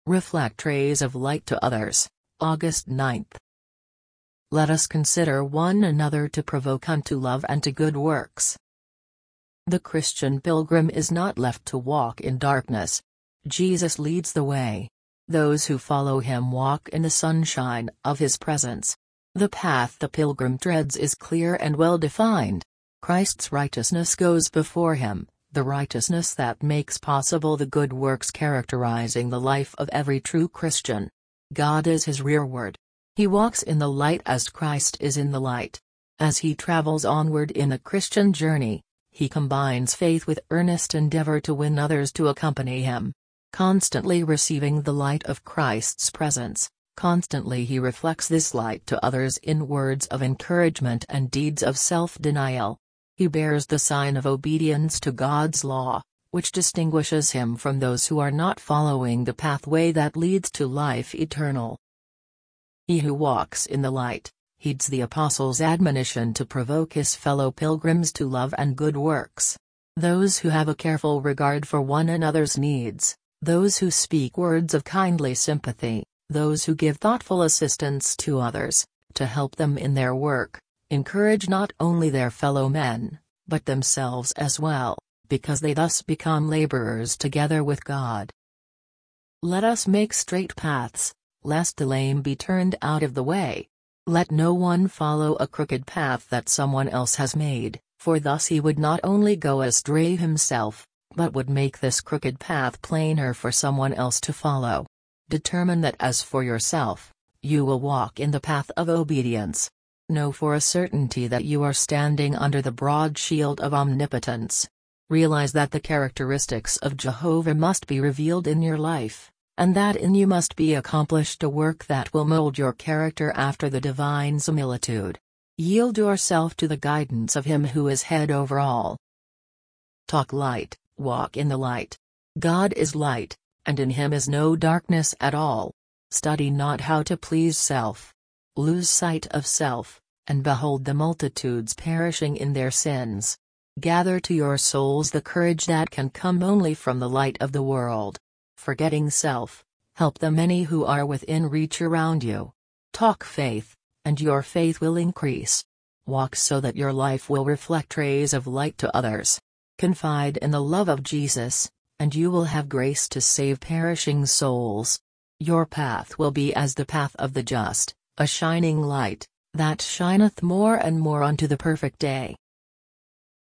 Reflect rays of light to others. August 9. Let us consider one another to provoke unto love and to good works. The Christian pilgrim is not left to walk in darkness. Jesus leads the way. Those who follow him walk in the sunshine of his presence. The path the pilgrim treads is clear and well defined. Christ's righteousness goes before him, the righteousness that makes possible the good works characterizing the life of every true Christian. God is his rearward. He walks in the light as Christ is in the light. As he travels onward in the Christian journey, he combines faith with earnest endeavor to win others to accompany him. Constantly receiving the light of Christ's presence, constantly he reflects this light to others in words of encouragement and deeds of self-denial. He bears the sign of obedience to God's law, which distinguishes him from those who are not following the pathway that leads to life eternal. He who walks in the light, heeds the Apostles' admonition to provoke his fellow pilgrims to love and good works. Those who have a careful regard for one another's needs, those who speak words of kindly sympathy, those who give thoughtful assistance to others, to help them in their work, encourage not only their fellow men, but themselves as well, because they thus become laborers together with God. Let us make straight paths, lest the lame be turned out of the way. Let no one follow a crooked path that someone else has made, for thus he would not only go astray himself, but would make this crooked path plainer for someone else to follow. Determine that as for yourself, you will walk in the path of obedience. Know for a certainty that you are standing under the broad shield of omnipotence. Realize that the characteristics of Jehovah must be revealed in your life, and that in you must be accomplished a work that will mold your character after the divine similitude. Yield yourself to the guidance of Him who is head over all. Talk light, walk in the light. God is light, and in Him is no darkness at all. Study not how to please self. Lose sight of self, and behold the multitudes perishing in their sins. Gather to your souls the courage that can come only from the light of the world. Forgetting self, help the many who are within reach around you. Talk faith, and your faith will increase. Walk so that your life will reflect rays of light to others. Confide in the love of Jesus, and you will have grace to save perishing souls. Your path will be as the path of the just, a shining light, that shineth more and more unto the perfect day.